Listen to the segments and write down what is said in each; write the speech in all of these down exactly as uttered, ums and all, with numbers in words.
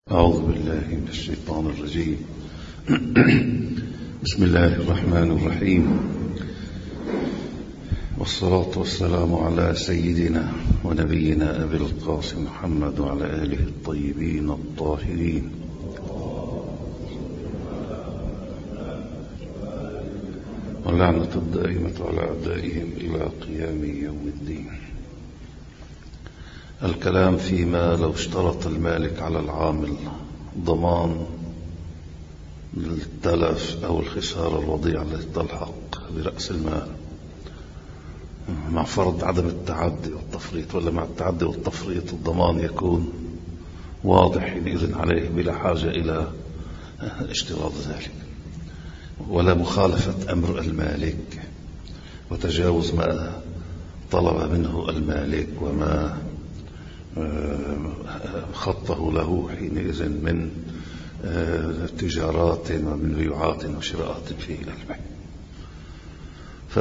أعوذ بالله من الشيطان الرجيم. بسم الله الرحمن الرحيم، والصلاة والسلام على سيدنا ونبينا أبي القاسم محمد وعلى آله الطيبين الطاهرين، واللعنة الدائمة على أعدائهم إلى قيام يوم الدين. الكلام فيما لو اشترط المالك على العامل ضمان التلف أو الخسارة الوضيعة التي تلحق برأس المال مع فرض عدم التعدي والتفريط، ولا مع التعدي والتفريط الضمان يكون واضح حينئذ عليه بلا حاجة إلى اشتراط ذلك، ولا مخالفة أمر المالك وتجاوز ما طلب منه المالك وما خطه له حينئذ من تجارات ومن بيوعات وشراءات في البيع. ف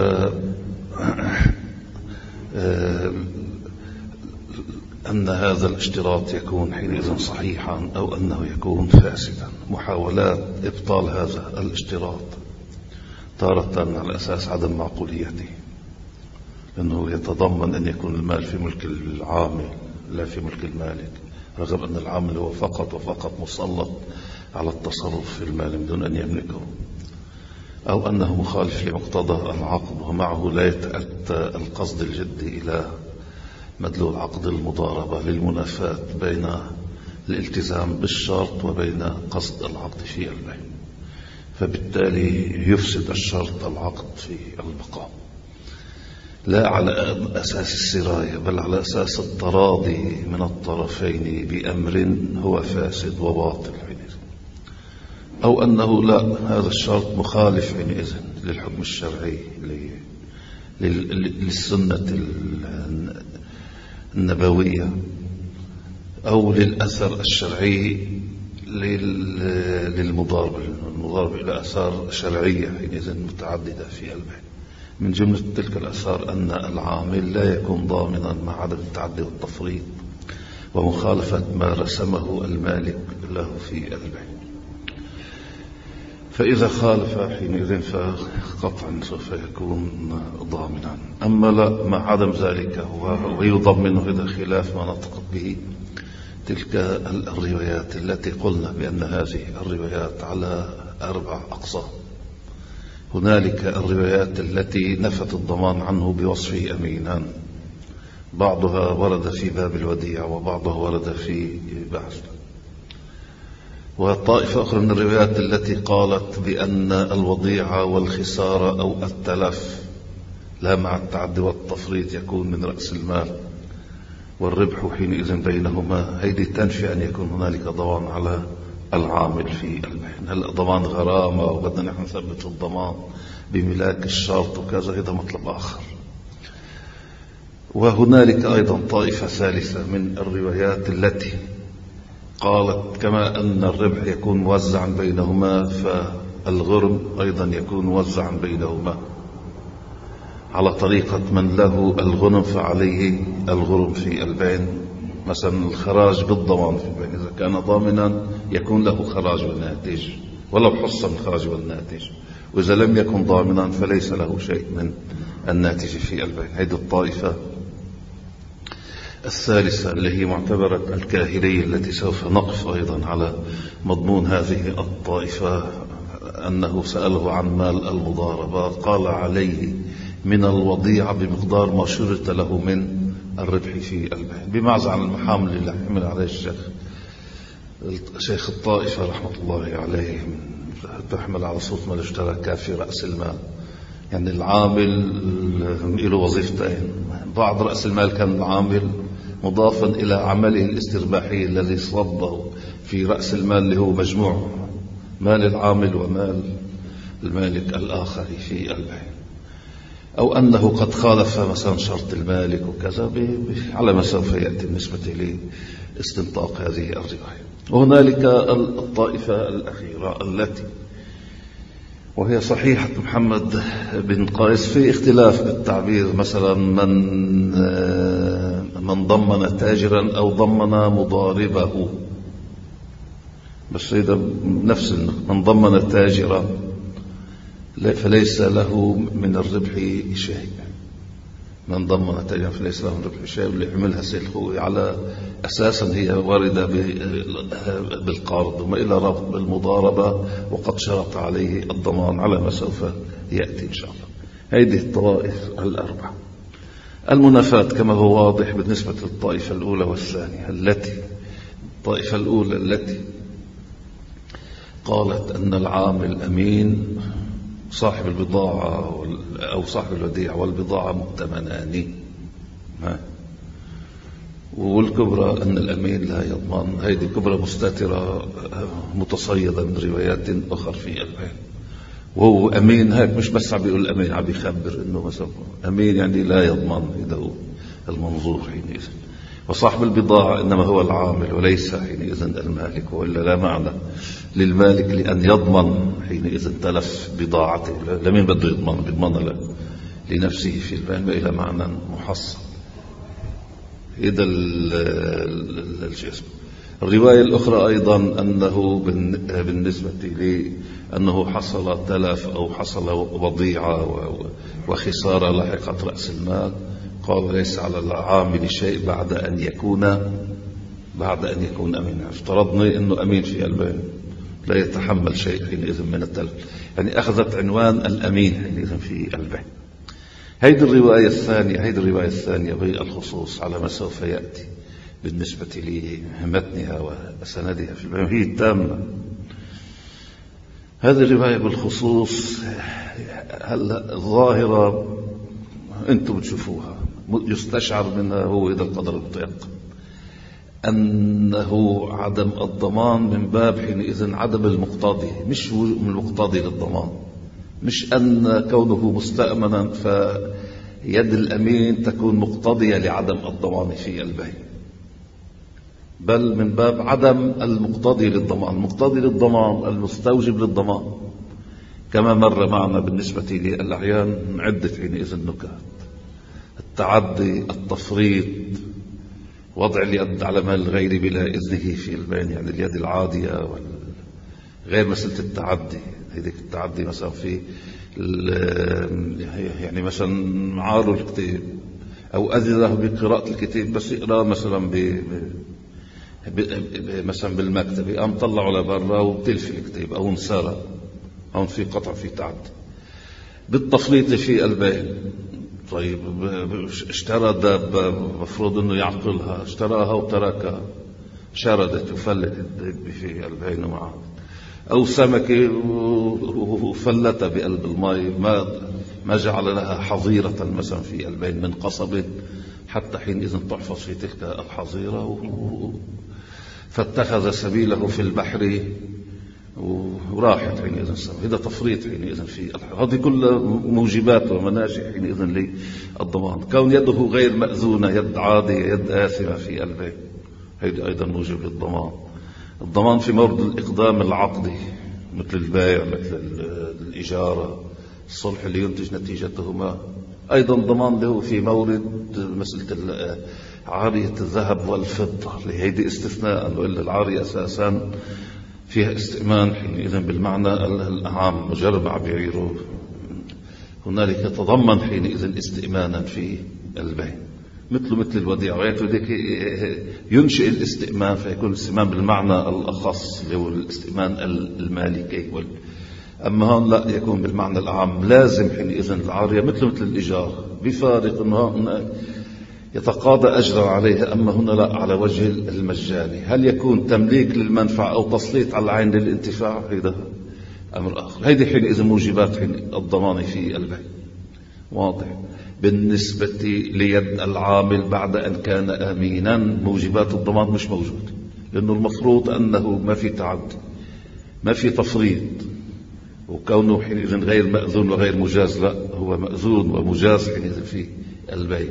أن هذا الاشتراط يكون حينئذ صحيحا أو أنه يكون فاسدا. محاولات إبطال هذا الاشتراط تارة على أساس عدم معقوليته، لأنه يتضمن أن يكون المال في ملك العامل لا في ملك المالك، رغم أن العامل هو فقط وفقط مسلط على التصرف في المال من دون أن يملكه، أو أنه مخالف لمقتضى العقد ومعه لا يتأتى القصد الجدي إلى مدلول عقد المضاربة للمنافاة بين الالتزام بالشرط وبين قصد العقد في البيع، فبالتالي يفسد الشرط العقد في البقاء، لا على أساس السراية بل على أساس التراضي من الطرفين بأمر هو فاسد وباطل حينئذ، أو أنه لا، هذا الشرط مخالف حينئذ للحكم الشرعي للسنة النبوية أو للأثر الشرعي للمضاربة، المضاربة إلى أثار شرعية حينئذ متعددة في البيع. من جملة تلك الأثار أن العامل لا يكون ضامنا مع عدم التعدي والتفريط ومخالفة ما رسمه المالك له في البيع، فإذا خالف حينئذ فقطعا سوف يكون ضامنا. أما لا مع عدم ذلك ويضمنه إذا خلاف ما نطقت به تلك الروايات التي قلنا بأن هذه الروايات على أربع أقسام. هنالك الروايات التي نفت الضمان عنه بوصفه أمينا، بعضها ورد في باب الوديعة وبعضها ورد في بحث، وطائفة أخرى من الروايات التي قالت بأن الوضيعة والخسارة أو التلف لا مع التعدي والتفريط يكون من رأس المال والربح حينئذ بينهما، هيدي تنفي أن يكون هنالك ضمان على العامل في البيع. هل ضمان غرامة وبدنا نحن نثبت الضمان بملاك الشرط وكذا، هذا مطلب آخر. وهنالك أيضا طائفة ثالثة من الروايات التي قالت كما أن الربح يكون موزعا بينهما فالغرم أيضا يكون موزعا بينهما على طريقة من له الغنم فعليه الغرم في البيع. مثلا الخراج بالضمان في البيع، إذا كان ضامنا يكون له خراج والناتج ولو حص من الخراج والناتج، وإذا لم يكن ضامنا فليس له شيء من الناتج في البيع. هذه الطائفة الثالثة اللي هي معتبرة الكاهلية التي سوف نقف أيضا على مضمون هذه الطائفة، أنه سأله عن مال المضاربة قال عليه من الوضيعة بمقدار ما شرط له من الربح في البيع، بمعزة عن المحامل اللي حمل عليه الشيخ شيخ الطائفة رحمة الله عليه، تحمل على صوت ما الاشتراك في رأس المال. يعني العامل له وظيفتين، بعض رأس المال كان العامل مضافا إلى عمله الاسترباحي الذي صبه في رأس المال اللي هو مجموع مال العامل ومال المالك الآخر في البيع، أو أنه قد خالف مثلا شرط المالك وكذا على ما سوف يأتي بالنسبة لاستنطاق هذه الرواية. وهنالك الطائفة الأخيرة التي وهي صحيحة محمد بن قيس في اختلاف بالتعبير، مثلا من من ضمن تاجرا أو ضمن مضاربه بس إذا نفس من ضمن تاجرا فليس له من الربح شيء، من ضمن تاجرا فليس له من الربح شيء، واللي عملها سيد الخوي على أساسا هي واردة بالقرض وما إلى ربط بالمضاربة، وقد شرط عليه الضمان على ما سوف يأتي إن شاء الله. هذه الطوائف الأربع. المنافاة كما هو واضح بالنسبة للطائفة الأولى والثانية، التي الطائفة الأولى التي قالت أن العامل أمين صاحب البضاعة أو صاحب الوديعة والبضاعة مؤتمنان، والكبرى أن الأمين لا يضمن. هذه كبرى مستترة متصيدة من روايات أخرى في البيان. وهو أمين هيك مش بس عم بيقول أمين، عم بيخبر إنه مثلا أمين يعني لا يضمن، إذا هو المنظور حينئذ. وصاحب البضاعة إنما هو العامل وليس حينئذ المالك، وإلا لا معنى للمالك لأن يضمن حينئذ تلف بضاعته. لمين بده يضمن؟ بيضمن لنفسه في البيان إلى معنى محصن. إذا الجسم. الرواية الأخرى أيضا أنه بالنسبة لي أنه حصل تلف أو حصل وضيعة وخسارة لحقت رأس المال، قال ليس على العامل شيء بعد أن يكون بعد أن يكون أمينا. افترضنا أنه أمين في البيع لا يتحمل شيء حينئذ من التلف، يعني أخذت عنوان الأمين حينئذ في البيع. هيدي الرواية الثانية هيدي الرواية الثانية بالخصوص على ما سوف يأتي بالنسبة لمتنها وسندها في البيع هي التامة. هذه الرواية بالخصوص هلا الظاهرة أنتم بتشوفوها يستشعر منها هو إذا القدر المتيقن أنه عدم الضمان من باب حينئذ عدم المقتضي، مش من المقتضي للضمان، مش أن كونه مستأمنا فيد الأمين تكون مقتضية لعدم الضمان في البيع، بل من باب عدم المقتضي للضمان. المقتضي للضمان المستوجب للضمان، كما مر معنا بالنسبة للأعيان عدة حينئذ النكات: التعدي، التفريط، وضع اليد على مال الغير بلا إذنه في البيع، يعني اليد العادية غير مسألة التعدي. هذيك التعدي مثلا في يعني مثلا عاروا الكتاب أو أذن له بقراءة الكتاب بس يقرأ مثلا ب مثلا بالمكتب، قام طلعوا لبرا وبتلف الكتاب أو انسرق، هون في قطع في تعدي. بالتفريط في البيع، طيب اشترى دابة مفروض انه يعقلها، اشتراها وتركها شردت وفلتت في البيع معه، او سمكة وفلتها بقلب الماء، ما ما جعل لها حظيرة مثلا في البيع من قصبة حتى حينئذ تحفظ في تلك الحظيرة، فاتخذ سبيله في البحر وراحت حينئذ السماء. هذا تفريط حينئذ في الحر. هذه كلها موجبات ومناشئ حينئذ للضمان. كون يده غير مأذونة، يد عادية، يد آثمة في البيع، هذا أيضا موجب للضمان. الضمان في مورد الإقدام العقدي مثل البيع، مثل الإجارة، الصلح اللي ينتج نتيجتهما، أيضا ضمان له في مورد مسألة عارية الذهب والفضة، لهذه استثناء، وإلا العارية أساسا فيها استئمان حينئذ بالمعنى العام، مجرد عم بيعيروا، هنالك تضمن حينئذ استئمانا في البيع مثل مثل الوديعة، وذلك ينشئ الاستئمان فيكون الاستئمان بالمعنى الأخص اللي هو الاستئمان المالكي. أما هون لا، يكون بالمعنى العام، لازم حينئذ العارية مثل مثل الإيجار، بفارق أنه يتقاضى أجرا عليها، أما هنا لا، على وجه المجاني. هل يكون تمليك للمنفعة أو تسليط على العين للانتفاع؟ هذا أمر آخر. هذه حينئذ موجبات حين الضمان في البيع واضح. بالنسبة ليد العامل بعد أن كان أمينا، موجبات الضمان مش موجود، لأنه المفروض أنه ما في تعدي، ما في تفريط، وكونه حينئذ غير مأذون وغير مجاز، لا، هو مأذون ومجاز حينئذ في البيع.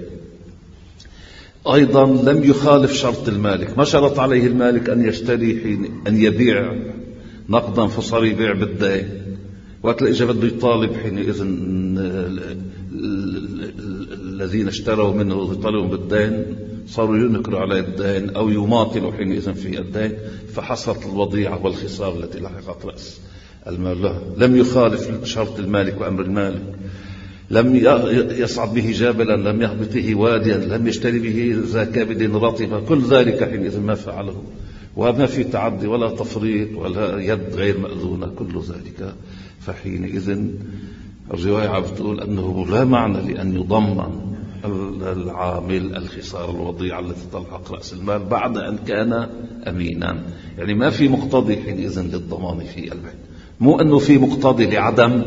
أيضا لم يخالف شرط المالك، ما شرط عليه المالك أن يشتري حين أن يبيع نقدا فصار يبيع بالدين، وقت الإجابة بده يطالب حينئذ الذين اشتروا منه يطالبون بالدين، صاروا ينكروا على الدين أو يماطلوا حينئذ في الدين، فحصلت الوضيعة والخسارة التي لحقت رأس المال له. لم يخالف شرط المالك وأمر المالك، لم يصعد به جبلا، لم يهبط به واديا، لم يشتري به ذا كبد رطبة، كل ذلك حينئذ ما فعله، وما في تعدي ولا تفريط ولا يد غير مأذونة، كل ذلك. فحينئذ الرواية بتقول أنه لا معنى لأن يضمن العامل الخسارة الوضيعة التي تلحق رأس المال بعد أن كان أمينا. يعني ما في مقتضي حينئذ للضمان في البيع، مو أنه في مقتضي لعدم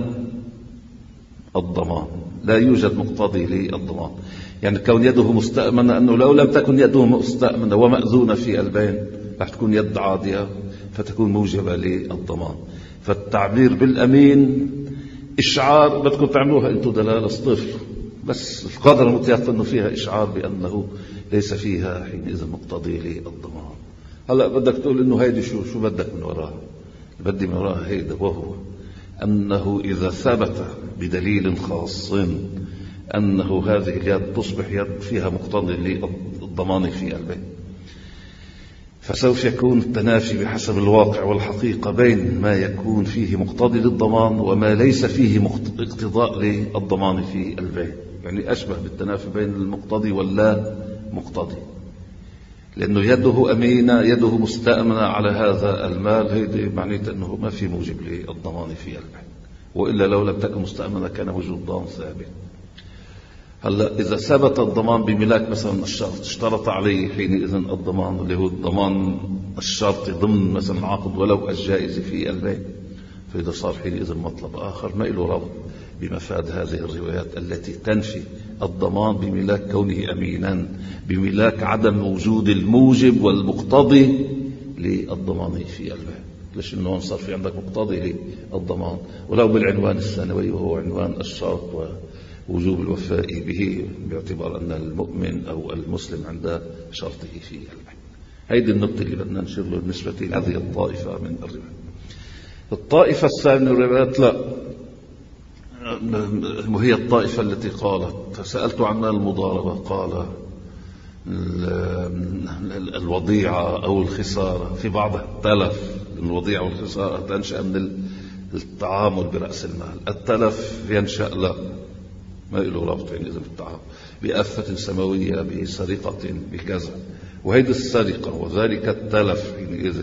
الضمان، لا يوجد مقتضي للضمان. يعني كون يده مستأمنة، أنه لو لم تكن يده مستأمنة ومأذونة في البين رح تكون يد عادية فتكون موجبة للضمان. فالتعبير بالأمين إشعار بدكم تعملوها أنتم دلالة صفر، بس القدر المتيقن أنه فيها إشعار بأنه ليس فيها حينئذ مقتضي للضمان. هلأ بدك تقول أنه هيدي شو شو بدك من وراها؟ بدي من وراها هيدا، وهو أنه إذا ثبت بدليل خاص أنه هذه اليد تصبح يد فيها مقتضي للضمان في البيع، فسوف يكون التنافي بحسب الواقع والحقيقة بين ما يكون فيه مقتضي للضمان وما ليس فيه اقتضاء للضمان في البيع. يعني أشبه بالتنافي بين المقتضي واللا مقتضي، لأنه يده أمينة، يده مستأمنة على هذا المال، هيدي معنيته أنه ما في موجب للضمان في البيع، وإلا لو لم تكن مستأمنة كان وجود ضمان ثابت. هلا إذا ثبت الضمان بملاك مثلا الشرط، اشترط عليه حينئذ الضمان اللي هو الضمان الشرطي ضمن مثلا العقد ولو الجائز في البيع، فإذا صار حينئذ مطلب آخر ما له ربط بمفاد هذه الروايات التي تنفي الضمان بملاك كونه أمينا، بملاك عدم وجود الموجب والمقتضي للضمان في البيع. ليش إنه صار في عندك مقتضي للضمان ولو بالعنوان الثانوي وهو عنوان الشرط ووجوب الوفاء به، باعتبار أن المؤمن أو المسلم عند شرطه في البيع. هيدي النقطة اللي بدنا نشير له بالنسبة لهذه الطائفة من الروايات. الطائفة الثانية من الروايات لا، وهي الطائفة التي قالت، سألت عن المضاربة قال الوضيعة أو الخسارة، في بعضها التلف. الوضيعة والخسارة تنشأ من التعامل برأس المال، التلف ينشأ لا ما له ربط يعني إذا بالتعامل بآفة سماوية، بسرقة، بكذا، وهيدي السرقة وذلك التلف حينئذ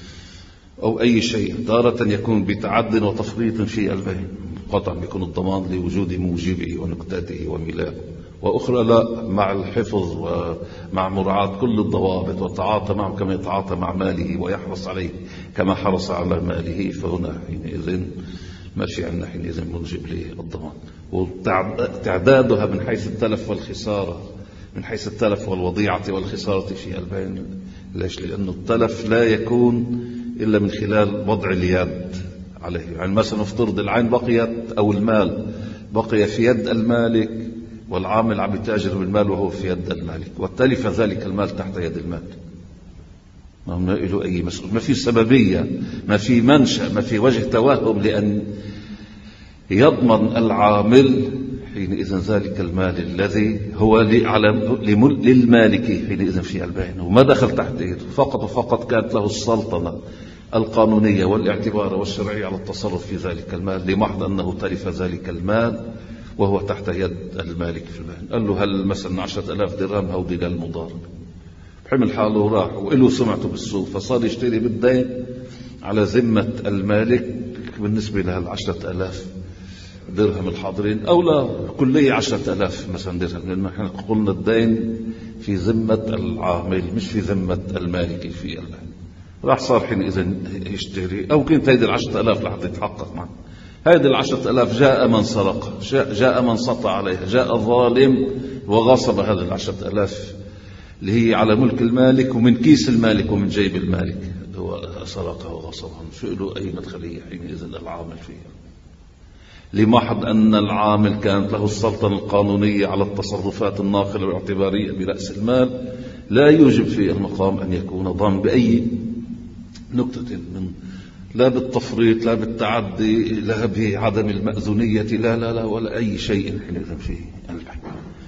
أو أي شيء تارة يكون بتعد وتفريط في البيع، قطعا يكون الضمان لوجود موجبه ونكتته وملاكه، وأخرى لا، مع الحفظ ومع مراعاة كل الضوابط والتعاطى معه كما يتعاطى مع ماله ويحرص عليه كما حرص على ماله، فهنا حينئذ ما في عندنا حينئذ موجب للضمان. وتعدادها من حيث التلف والخسارة، من حيث التلف والوضيعة والخسارة في البيع. ليش؟ لأن التلف لا يكون إلا من خلال وضع اليد عليه. يعني مثلا افترض العين بقيت أو المال بقي في يد المالك والعامل عم يتاجر بالمال وهو في يد المالك، وتلف ذلك المال تحت يد المالك، ما له أي مسؤول، ما في سببية، ما في منشأ، ما في وجه توهم لأن يضمن العامل حينئذ ذلك المال الذي هو للمالك حينئذ في البيع، وما دخل تحت يده، فقط وفقط كانت له السلطنة القانونية والاعتبار والشرعية على التصرف في ذلك المال، لمحض أنه تلف ذلك المال وهو تحت يد المالك في البيع. قال له هل مثلا عشرة ألاف درهم هودي للمضارب، حمل حاله وراح وإله سمعته بالسوق، فصار يشتري بالدين على ذمة المالك بالنسبة لهالعشرة ألاف درهم الحاضرين، أو لا كلية عشرة ألاف مثلا درهم، لأن نحن قلنا الدين في ذمة العامل مش في ذمة المالك في البيع. راح صار حينئذ يشتري، أو كنت هيدي العشرة ألاف لحتى يتحقق معه، هيدي العشرة ألاف جاء من سرق، جاء من سطع عليها، جاء ظالم وغصب هذه العشرة ألاف اللي هي على ملك المالك ومن كيس المالك ومن جيب المالك، هو سرقها وغصبها، شو له أي مدخلية حينئذ العامل فيها، لمحض أن العامل كانت له السلطنة القانونية على التصرفات الناقلة والاعتبارية برأس المال، لا يوجب في المقام أن يكون ضامن بأي نقطة، من لا بالتفريط لا بالتعدي لا بعدم المأذونية لا لا لا ولا أي شيء حينئذ فيه البيع.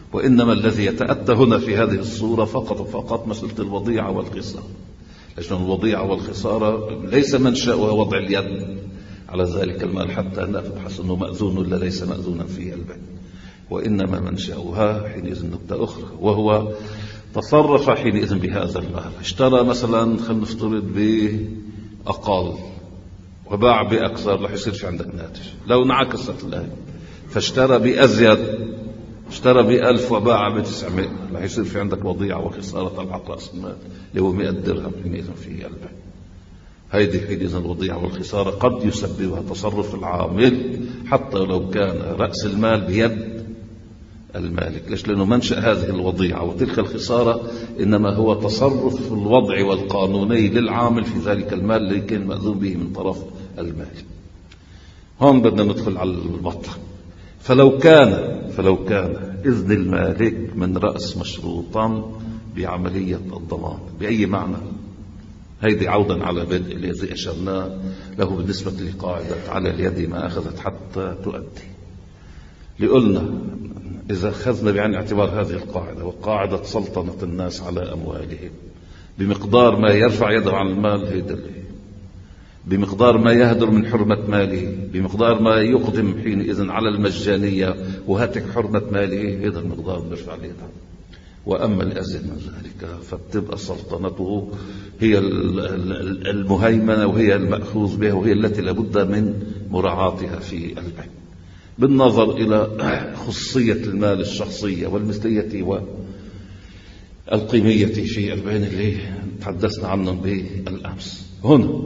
وإنما الذي يتأتى هنا في هذه الصورة فقط فقط مسألة الوضيعة والخسارة، لأن الوضيعة والخسارة ليس منشأها وضع اليد على ذلك المال حتى نبحث أنه مأذون ولا ليس مأذونا فيه البيع، وإنما منشأها حينئذ نقطة أخرى، وهو تصرف حينئذ بهذا المال. اشترى مثلا خلينا نفترض بأقل وباع بأكثر، رح يصير في عندك ناتج. لو انعكست الآية فاشترى بأزيد، اشترى بألف وباع بتسعمائة، رح يصير في عندك وضيعة وخسارة تلحق رأس المال اللي هو مئة درهم حينئذ في البيع. هيدي حينئذ الوضيعة والخسارة قد يسببها تصرف العامل حتى لو كان رأس المال بيد المالك. ليش؟ لأنه منشأ هذه الوضيعة وتلك الخسارة إنما هو تصرف الوضع والقانوني للعامل في ذلك المال اللي كان مأذون به من طرف المالك. هون بدنا ندخل على المطلب. فلو كان فلو كان إذن المالك من رأس مشروطا بعملية الضمان بأي معنى، هيدي عودا على بدء الذي أشرنا له بالنسبة لقاعدة على اليد ما أخذت حتى تؤدي. لقلنا إذا أخذنا بعين اعتبار هذه القاعدة وقاعدة سلطنة الناس على أموالهم بمقدار ما يرفع يده عن المال هيدلي، بمقدار ما يهدر من حرمة ماله، بمقدار ما يقدم حينئذ على المجانية وهاتك حرمة ماله، هذا المقدار بيرفع اليد. وأما الأزيد من ذلك فبتبقى سلطنته هي المهيمنة وهي المأخوذ بها وهي التي لابد من مراعاتها في البيع بالنظر إلى خصية المال الشخصية والمثلية والقيمية في البيع اللي تحدثنا عنهم بالأمس. هنا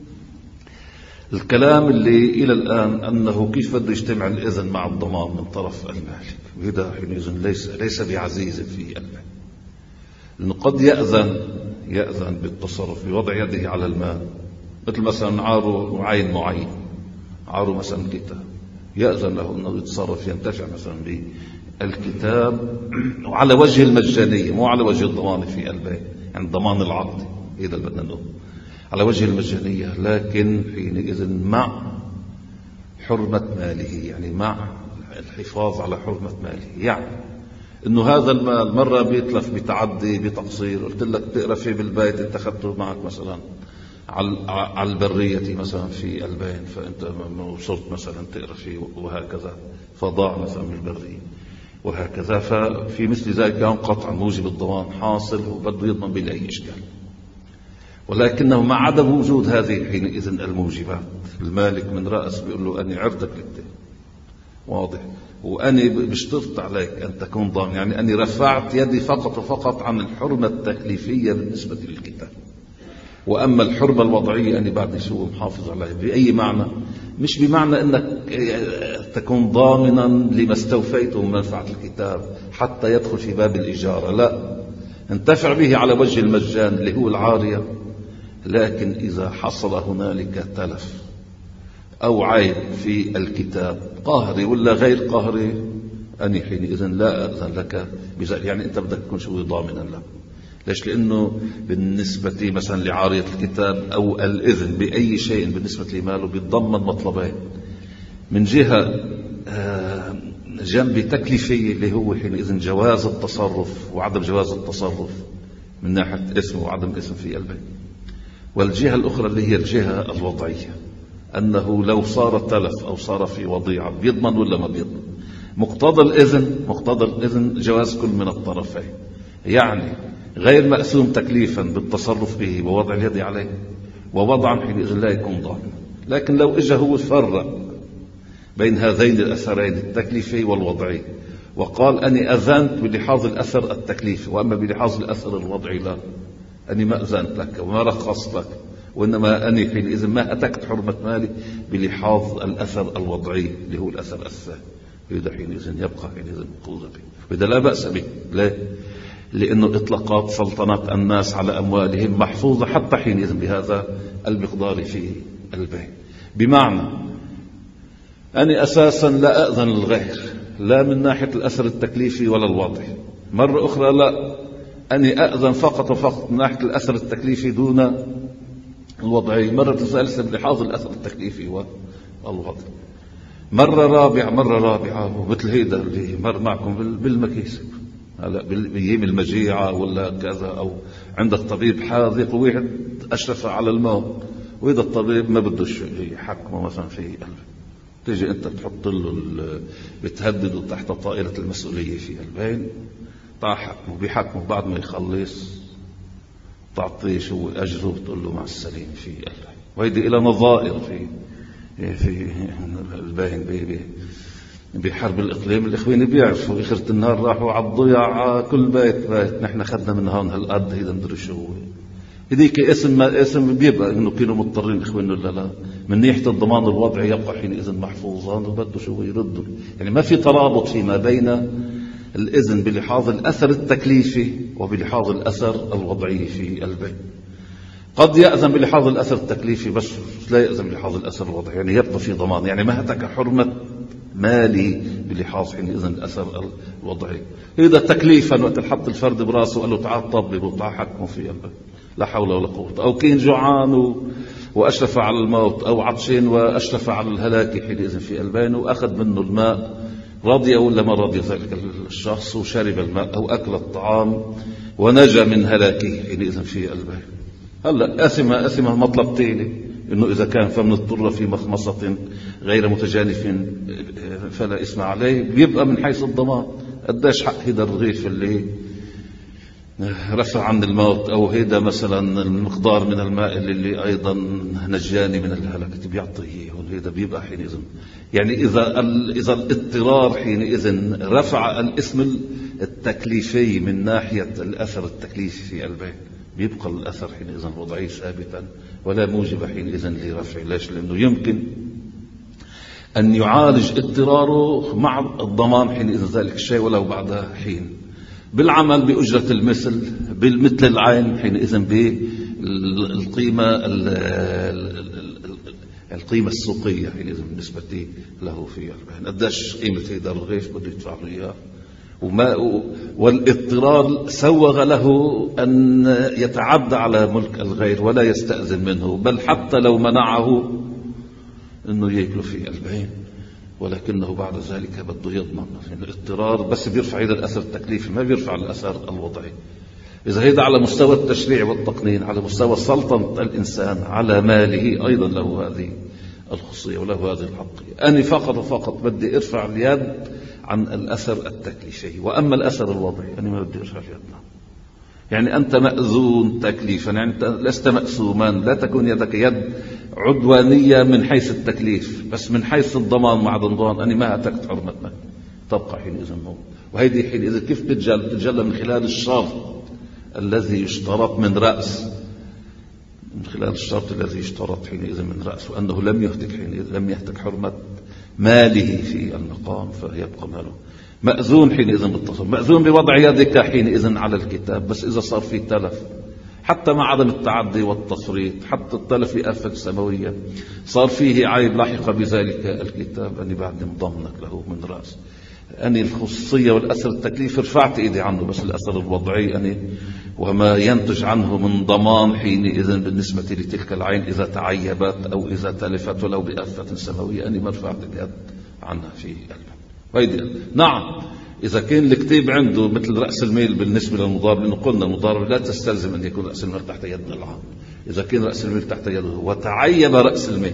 الكلام اللي إلى الآن أنه كيف بده يجتمع الإذن مع الضمان من طرف المالك، وهذا حينئذ ليس ليس بعزيز في البيع، لأنه قد يأذن يأذن بالتصرف بوضع يده على المال، مثل مثلا عاره عين معين، عاره مثلا كتاب، يأذن له أنه يتصرف ينتفع مثلا بالكتاب وعلى وجه المجانية مو على وجه الضمان في البيع، يعني ضمان العقد، هذا اللي بدنا نقول على وجه المجانية، لكن حينئذ مع حرمة ماله، يعني مع الحفاظ على حرمة ماله. يعني انه هذا المال مرة بيتلف بتعدي بتقصير، قلت لك تقرأ فيه بالبيت، انت اخذته معك مثلا على البرية مثلا في البين، فانت وصلت مثلا تقرأ فيه وهكذا فضاع مثلا من البرية وهكذا، ففي مثل ذلك كان قطعا موجب الضمان حاصل وبده يضمن بلا أي إشكال. ولكنه مع عدم وجود هذه حينئذ الموجبات، المالك من رأس بيقول له أني عرضك للدين واضح، وأني بشترط عليك أن تكون ضامن، يعني أني رفعت يدي فقط وفقط عن الحرمة التكليفية بالنسبة للكتاب، وأما الحرمة الوضعية أني بعد شو محافظ عليها. بأي معنى؟ مش بمعنى أنك تكون ضامنا لما استوفيته من منفعة الكتاب حتى يدخل في باب الإجارة، لا، انتفع به على وجه المجان اللي هو العارية، لكن إذا حصل هنالك تلف أو عيب في الكتاب قهري ولا غير قهري، أني حينئذ لا أذن لك بذلك، يعني أنت بدك تكون شوي ضامنا له. ليش؟ لأنه بالنسبة مثلا لعارية الكتاب أو الإذن بأي شيء بالنسبة لماله بيتضمن مطلبين، من جهة جنب تكليفية اللي هو حينئذ جواز التصرف وعدم جواز التصرف من ناحية اسم وعدم اسم في البيع، والجهة الأخرى اللي هي الجهة الوضعية، أنه لو صار تلف أو صار في وضيعة بيضمن ولا ما بيضمن. مقتضى الإذن مقتضى الإذن جواز كل من الطرفين، يعني غير مأسوم تكليفا بالتصرف به ووضع اليد عليه ووضعا حينئذ لا يكون ضامن. لكن لو إجا هو فرق بين هذين الأثرين التكليفي والوضعي وقال أني أذنت بلحاظ الأثر التكليفي وأما بلحاظ الأثر الوضعي لا، أني ما أذنت لك وما رخصت لك، وإنما أني حينئذ ما أتكت حرمة مالي بلحاظ الأثر الوضعي اللي هو الأثر الثاني، إذا حينئذ يبقى حينئذ مقوذ به، وإذا لا بأس به. ليه؟ لأنه إطلاقات سلطنة الناس على أموالهم محفوظة حتى حينئذ بهذا المقدار في البيع. بمعنى أني أساسا لا أذن للغير لا من ناحية الأثر التكليفي ولا الوضعي، مرة أخرى لا، أني أذن فقط وفقط من ناحية الأثر التكليفي دون الوضعي، مرة ثالثة بلحاظ الأثر التكليفي والوضعي. مرة رابعة مرة رابعة ومثل هيدا اللي مر معكم بالمكيسب هلا بيجيب المجيعة ولا كذا، أو عندك طبيب حاذق وواحد أشرف على الموت، وإذا الطبيب ما بدوش يحكمه مثلا في قلبه، تيجي أنت تحط له بتهدده تحت طائرة المسؤولية في قلبين، تحكمه بيحكمه بعد ما يخلص تعطيه شو أجره وتقول له مع السلامة في قلبه. وهيدي إلى نظائر في في الباين بي بحرب الإقليم. الإخوين بيعرفوا آخرة النهار راحوا على الضياع كل بيت بيت، نحن خدنا من هون هالقد هيدا مدري شو هذيك اسم ما اسم بيبقى إنه كانوا مضطرين إخوين ولا لا، من ناحية الضمان الوضعي يبقى حينئذ محفوظا وبده شو يردوا. يعني ما في ترابط فيما بين الإذن بلحاظ الأثر التكليفي وبلحاظ الأثر الوضعي في البيت. قد يأذن بلحاظ الأثر التكليفي بس لا يأذن بلحاظ الأثر الوضعي، يعني يبقى في ضمان، يعني ما هتك حرمة مالي بلحاظ حينئذ الأثر الوضعي. إذا تكليفا وقت الحط الفرد براسه وقال له تعال طبب وتعال حكمه في قلبك، لا حول ولا قوة. أو كين جوعان و... وأشرف على الموت، أو عطشين وأشرف على الهلاك حينئذ في قلبين، وأخذ منه الماء رضي ولا ما رضي ذلك الشخص وشرب الماء أو أكل الطعام ونجا من هلاكه حينئذ في قلبين. هلا أثمة أثمة مطلب تاني إنه إذا كان فمن اضطر في مخمصة غير متجانف فلا إثم عليه، بيبقى من حيث الضمان قداش حق هيدا الرغيف اللي رفع عن الموت، أو هيدا مثلا المقدار من الماء اللي, اللي أيضا نجاني من الهلاك بيعطيه، هيدا بيبقى حينئذ. يعني إذا إذا الاضطرار حينئذ رفع الاسم التكليفي من ناحية الأثر التكليفي في قلبه، بيبقى الأثر حينئذ وضعي ثابتا ولا موجب حينئذ لرفع. ليش؟ لأنه يمكن أن يعالج اضطراره مع الضمان حينئذ ذلك الشيء ولو بعد حين، بالعمل بأجرة المثل بالمثل العين حينئذ بالقيمة القيمة السوقية حينئذ بالنسبة له في قلبه. قداش قيمة هيدا الرغيف بده يدفع له إياه، وما والاضطرار سوغ له أن يتعدى على ملك الغير ولا يستأذن منه، بل حتى لو منعه أنه يأكل في قلبين، ولكنه بعد ذلك بده يضمن. يعني الاضطرار بس بيرفع هذا الأثر التكليفي، ما بيرفع الأثر الوضعي. إذا هيدا على مستوى التشريع والتقنين، على مستوى سلطنة الإنسان على ماله، أيضا له هذه الخصوصية وله هذه الحقية. أنا فقط وفقط بدي ارفع اليد عن الأثر التكليفي، وأما الأثر الوضعي أنا ما بدي ارفع اليد. يعني أنت مأذون تكليفا، يعني أنت لست مأسوما، لا تكون يدك يد عدوانية من حيث التكليف، بس من حيث الضمان مع الضمان أنا ما أتكت حرمتك تبقى حينئذ موت. وهيدي حينئذ كيف تتجلى؟ تتجلى من خلال الشرط الذي يشترط من رأس، من خلال الشرط الذي يشترط حينئذ من رأس، وأنه لم يهتك حينئذ لم يهتك حرمة ماله في المقام فيبقى ماله. مأذون حينئذ بالتصرف، مأذون بوضع يدك حينئذ على الكتاب، بس إذا صار في تلف، حتى مع عدم التعدي والتفريط، حتى التلف آفة سماوية صار فيه عيب لحق بذلك الكتاب، أني بعد مضمنك له من رأس. أني الخصوصية والأثر التكليف رفعت إيدي عنه، بس الأثر الوضعي أني وما ينتج عنه من ضمان حينئذ بالنسبة لتلك العين إذا تعيبت أو إذا تلفت ولو بآفة سماوية، أني ما رفعت اليد عنها في قلبه. ويدي نعم إذا كان الكتاب عنده مثل رأس المال بالنسبة للمضارب، لأنه قلنا المضارب لا تستلزم أن يكون رأس المال تحت يد العام. إذا كان رأس المال تحت يده وتعيب رأس المال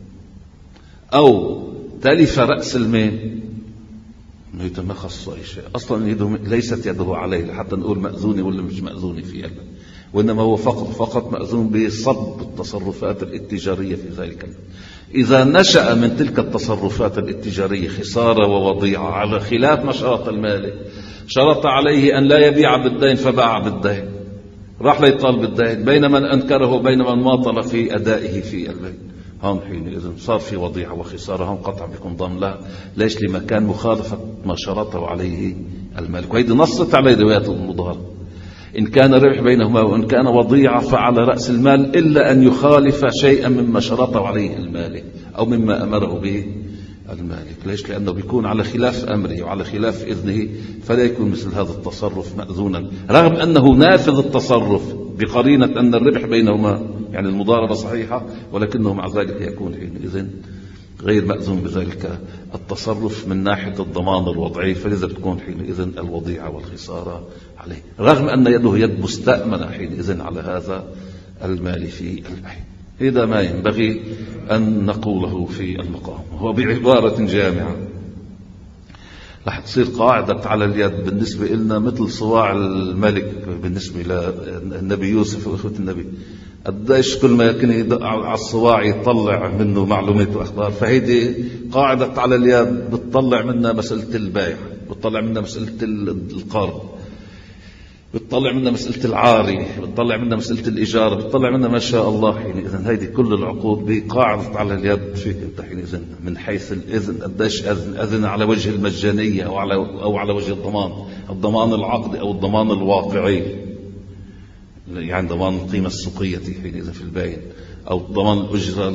أو تلف رأس المال، هذا ما خصه أي شيء أصلا، يده ليست يده عليه لحتى نقول مأذوني ولا مش مأذوني في قلبه، وإنما هو فقط فقط مأذون بصب التصرفات الاتجارية في ذلك. إذا نشأ من تلك التصرفات الاتجارية خسارة ووضيعة على خلاف ما شرط المالك، شرط عليه أن لا يبيع بالدين فباع بالدين، راح ليطالب بالدين بينما أنكره بينما ماطل في أدائه في البيت، هون حينئذ صار في وضيعة وخسارة، هون قطع بكم ضم لا. ليش؟ لما كان مخالفة ما شرطه عليه المالك. وهذه نصت على روايات المضاربة، إن كان ربح بينهما وإن كان وضيعة فعلى رأس المال إلا أن يخالف شيئا مما شرطه عليه المالك أو مما أمره به المالك. ليش؟ لأنه بيكون على خلاف أمره وعلى خلاف إذنه، فلا يكون مثل هذا التصرف مأذونا، رغم أنه نافذ التصرف بقرينة أن الربح بينهما، يعني المضاربة صحيحة، ولكنه مع ذلك يكون حينئذ غير مأذون بذلك التصرف من ناحية الضمان الوضعي، فلذا بتكون حينئذ الوضيعة والخسارة عليه، رغم أن يده يد مستأمنة حينئذ على هذا المال في البيع. هذا ما ينبغي أن نقوله في المقام. هو بعبارة جامعة رح تصير قاعدة على اليد بالنسبة لنا مثل صواع الملك بالنسبة للنبي يوسف وإخوة النبي، قديش كل ما كان يدق على الصواع يطلع منه معلومات وأخبار. فهيدي قاعدة على اليد بتطلع منها مسألة البيع، بتطلع منها مسألة القرض، بتطلع منها مسألة العاري، بتطلع منها مسألة الإجارة، بتطلع منها ما شاء الله. حينئذ هيدي كل العقود بقاعدة على اليد فيك انت حينئذ من حيث الإذن، قديش أذن أذن على وجه المجانية أو على أو على وجه الضمان، الضمان العقدي أو الضمان الواقعي، يعني ضمان القيمة السوقية حينئذ في البيع، أو ضمان الأجرة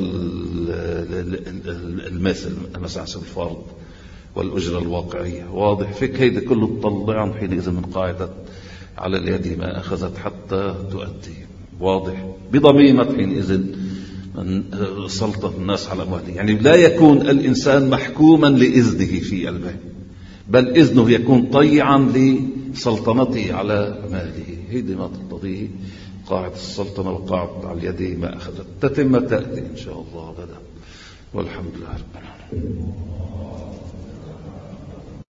المثل مثلا الفرض والأجرة الواقعية. واضح فيك هيدا كله تطلعن حينئذ من قاعدة على اليد ما أخذت حتى تؤدي. واضح بضميمة حينئذ من سلطة الناس على أمواله، يعني لا يكون الإنسان محكوما لإذنه في البيع، بل إذنه يكون طيعا لسلطنته على ماله. هذه ما تقتضيه قاعدة السلطنة وقاعدة على اليد ما أخذت. تتم تأتي إن شاء الله غدا، والحمد لله رب العالمين.